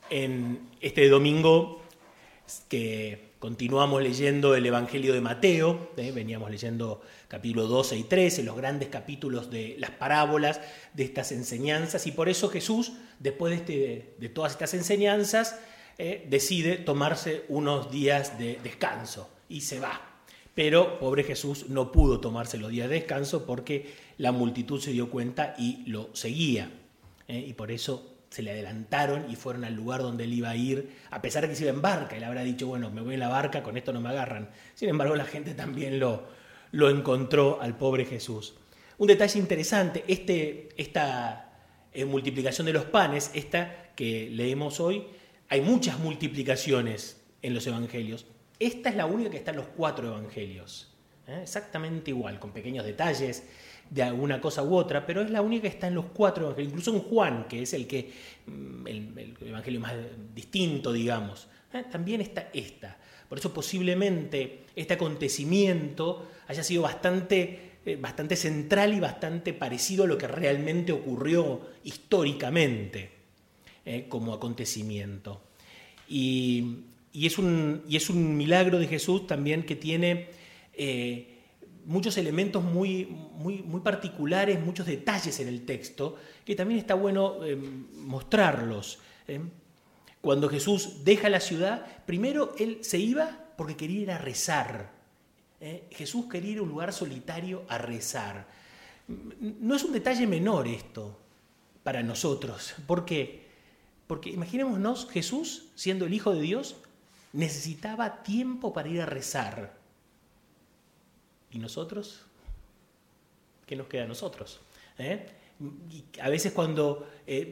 En este domingo que continuamos leyendo el Evangelio de Mateo, veníamos leyendo capítulo 12 y 13, los grandes capítulos de las parábolas, de estas enseñanzas, y por eso Jesús, después de todas estas enseñanzas, decide tomarse unos días de descanso y se va. Pero pobre Jesús no pudo tomarse los días de descanso porque la multitud se dio cuenta y lo seguía. Y por eso se le adelantaron y fueron al lugar donde él iba a ir, a pesar de que se iba en barca. Él habrá dicho, bueno, me voy en la barca, con esto no me agarran. Sin embargo, la gente también lo encontró al pobre Jesús. Un detalle interesante, esta multiplicación de los panes, esta que leemos hoy, hay muchas multiplicaciones en los evangelios. Esta es la única que está en los 4 evangelios. Exactamente igual, con pequeños detalles de alguna cosa u otra, pero es la única que está en los 4 evangelios. Incluso en Juan, que es el evangelio más distinto, digamos, también está esta. Por eso posiblemente este acontecimiento haya sido bastante central y bastante parecido a lo que realmente ocurrió históricamente como acontecimiento. Y es un milagro de Jesús también que tiene muchos elementos muy particulares, muchos detalles en el texto, que también está bueno mostrarlos. Cuando Jesús deja la ciudad, primero él se iba porque quería ir a rezar. Jesús quería ir a un lugar solitario a rezar. No es un detalle menor esto para nosotros. ¿Por qué? Porque imaginémonos, Jesús, siendo el Hijo de Dios, necesitaba tiempo para ir a rezar. ¿Y nosotros? ¿Qué nos queda a nosotros? Y a veces cuando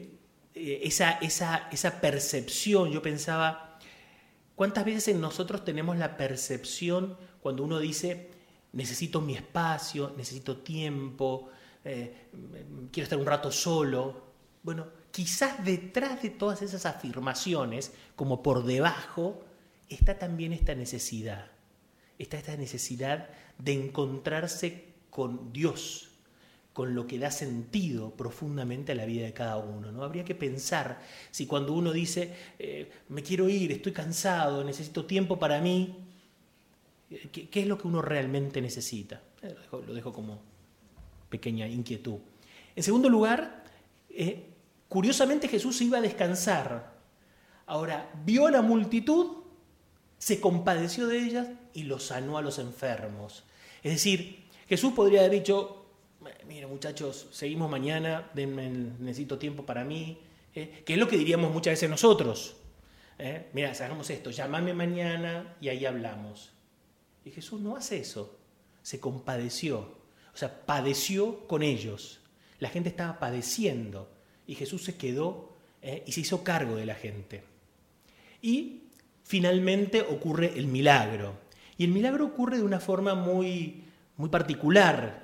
esa percepción, yo pensaba, ¿cuántas veces en nosotros tenemos la percepción cuando uno dice, necesito mi espacio, necesito tiempo, quiero estar un rato solo? Bueno, quizás detrás de todas esas afirmaciones, como por debajo, está también esta necesidad. Está esta necesidad de encontrarse con Dios, con lo que da sentido profundamente a la vida de cada uno, ¿no? Habría que pensar si cuando uno dice, me quiero ir, estoy cansado, necesito tiempo para mí, ¿qué es lo que uno realmente necesita? Lo dejo como pequeña inquietud. En segundo lugar, curiosamente Jesús iba a descansar. Ahora, vio a la multitud, se compadeció de ellas y los sanó a los enfermos. Es decir, Jesús podría haber dicho, mira muchachos, seguimos mañana, necesito tiempo para mí, que es lo que diríamos muchas veces nosotros. Mira, hagamos esto, llámame mañana y ahí hablamos. Y Jesús no hace eso, se compadeció, o sea, padeció con ellos. La gente estaba padeciendo y Jesús se quedó y se hizo cargo de la gente. Y finalmente ocurre el milagro. Y el milagro ocurre de una forma muy particular.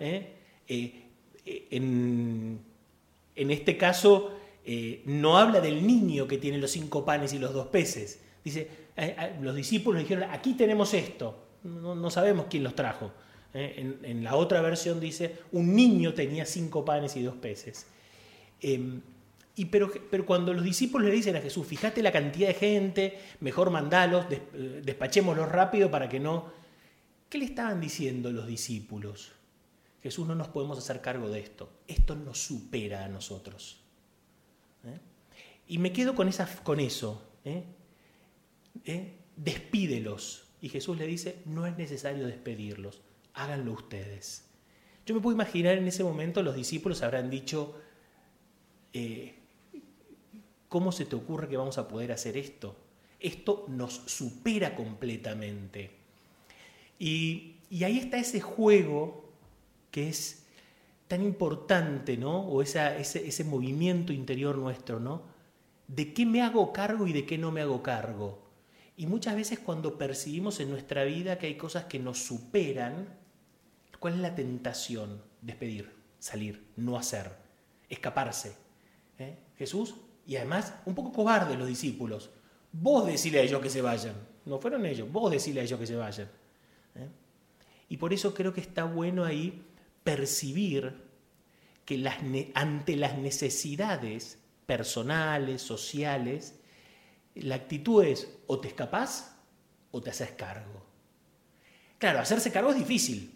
En este caso, no habla del niño que tiene los 5 panes y los 2 peces. Dice, los discípulos dijeron, aquí tenemos esto. No sabemos quién los trajo. En la otra versión dice, un niño tenía 5 panes y 2 peces. Pero cuando los discípulos le dicen a Jesús, fíjate la cantidad de gente, mejor mandalos, despachémoslos rápido para que no... ¿Qué le estaban diciendo los discípulos? Jesús, no nos podemos hacer cargo de esto. Esto nos supera a nosotros. Y me quedo con eso. Despídelos. Y Jesús le dice, no es necesario despedirlos, háganlo ustedes. Yo me puedo imaginar en ese momento los discípulos habrán dicho, ¿cómo se te ocurre que vamos a poder hacer esto? Esto nos supera completamente. Y ahí está ese juego que es tan importante, ¿no? O ese movimiento interior nuestro, ¿no? ¿De qué me hago cargo y de qué no me hago cargo? Y muchas veces cuando percibimos en nuestra vida que hay cosas que nos superan, ¿cuál es la tentación? Despedir, salir, no hacer, escaparse. Jesús, y además un poco cobarde los discípulos, vos decile a ellos que se vayan, no fueron ellos, vos decile a ellos que se vayan. Y por eso creo que está bueno ahí percibir que ante las necesidades personales, sociales, La actitud es o te escapás o te haces cargo. Claro, hacerse cargo es difícil.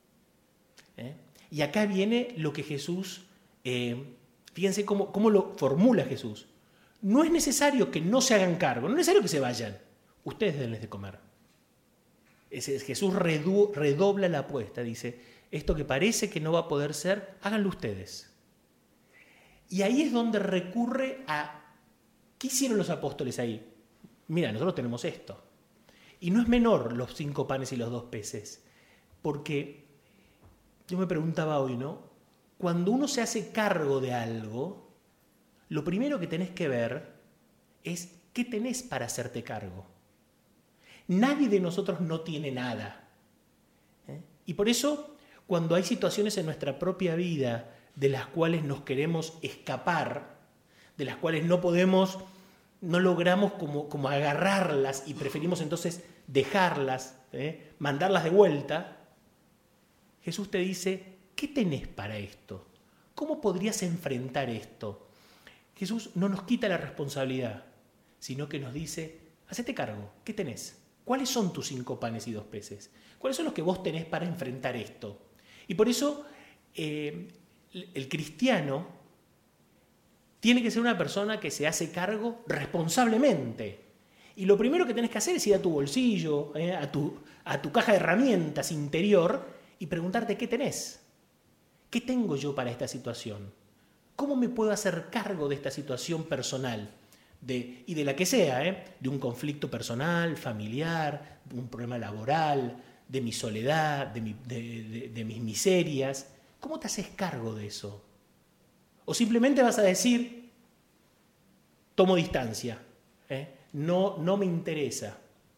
Y acá viene lo que Jesús, fíjense cómo lo formula Jesús. No es necesario que no se hagan cargo, no es necesario que se vayan. Ustedes denles de comer. Jesús redobla la apuesta, dice, esto que parece que no va a poder ser, háganlo ustedes. Y ahí es donde recurre a, ¿qué hicieron los apóstoles ahí? Mira, nosotros tenemos esto. Y no es menor los 5 panes y los 2 peces, porque yo me preguntaba hoy, ¿no? Cuando uno se hace cargo de algo, lo primero que tenés que ver es qué tenés para hacerte cargo. Nadie de nosotros no tiene nada. Y por eso, cuando hay situaciones en nuestra propia vida de las cuales nos queremos escapar, de las cuales no logramos como agarrarlas y preferimos entonces dejarlas, mandarlas de vuelta, Jesús te dice, ¿qué tenés para esto? ¿Cómo podrías enfrentar esto? Jesús no nos quita la responsabilidad, sino que nos dice, hacete cargo, ¿qué tenés? ¿Cuáles son tus 5 panes y 2 peces? ¿Cuáles son los que vos tenés para enfrentar esto? Y por eso el cristiano tiene que ser una persona que se hace cargo responsablemente. Y lo primero que tenés que hacer es ir a tu bolsillo, a tu caja de herramientas interior y preguntarte qué tenés. ¿Qué tengo yo para esta situación? ¿Cómo me puedo hacer cargo de esta situación personal? Y de la que sea, de un conflicto personal, familiar, de un problema laboral, de mi soledad, de mis miserias. ¿Cómo te haces cargo de eso? O simplemente vas a decir, tomo distancia, no me interesa.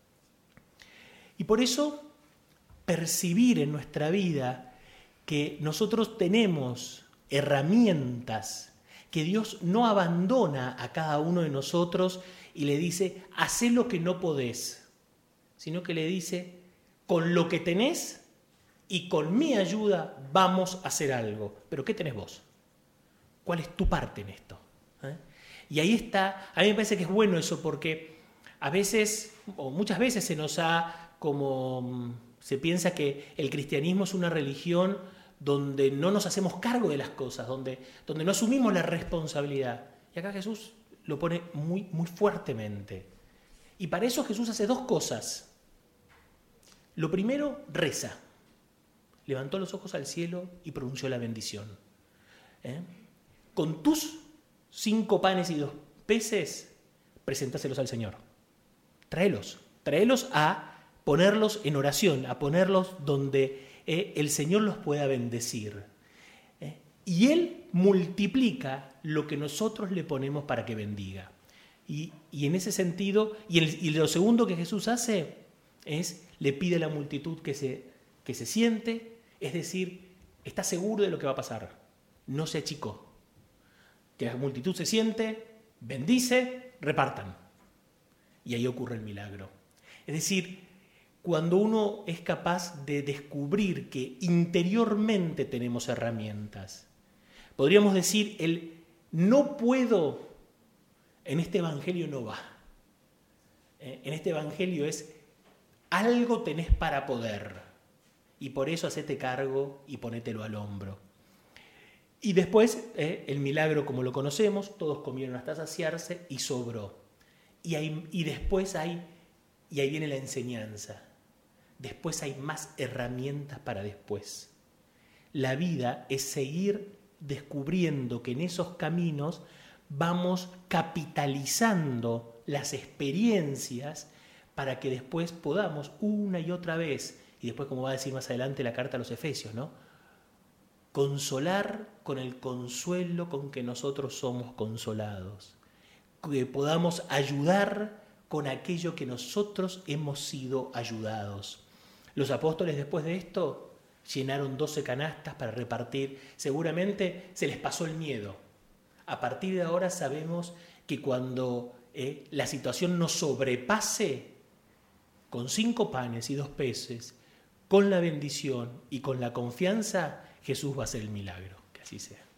Y por eso percibir en nuestra vida que nosotros tenemos herramientas, que Dios no abandona a cada uno de nosotros y le dice, hacé lo que no podés, sino que le dice, con lo que tenés y con mi ayuda vamos a hacer algo. ¿Pero qué tenés vos? ¿Cuál es tu parte en esto? Y ahí está, a mí me parece que es bueno eso porque a veces, o muchas veces se piensa que el cristianismo es una religión donde no nos hacemos cargo de las cosas, donde no asumimos la responsabilidad. Y acá Jesús lo pone muy, muy fuertemente. Y para eso Jesús hace 2 cosas. Lo primero, reza. Levantó los ojos al cielo y pronunció la bendición. Con tus 5 panes y 2 peces, presentáselos al Señor. Tráelos a ponerlos en oración, a ponerlos donde el Señor los pueda bendecir. Y Él multiplica lo que nosotros le ponemos para que bendiga. Y en ese sentido, y lo segundo que Jesús hace es, le pide a la multitud que se siente, es decir, está seguro de lo que va a pasar. No se achicó. Que la multitud se siente, bendice, repartan. Y ahí ocurre el milagro. Es decir, cuando uno es capaz de descubrir que interiormente tenemos herramientas, podríamos decir, el no puedo, en este evangelio no va. En este evangelio es, algo tenés para poder, y por eso hacete cargo y ponételo al hombro. Y después, el milagro como lo conocemos, todos comieron hasta saciarse y sobró. Y ahí viene la enseñanza. Después hay más herramientas para después. La vida es seguir descubriendo que en esos caminos vamos capitalizando las experiencias para que después podamos una y otra vez, y después como va a decir más adelante la carta a los Efesios, ¿no? Consolar con el consuelo con que nosotros somos consolados. Que podamos ayudar con aquello que nosotros hemos sido ayudados. Los apóstoles después de esto llenaron 12 canastas para repartir. Seguramente se les pasó el miedo. A partir de ahora sabemos que cuando la situación nos sobrepase, con 5 panes y 2 peces, con la bendición y con la confianza, Jesús va a hacer el milagro. Que así sea.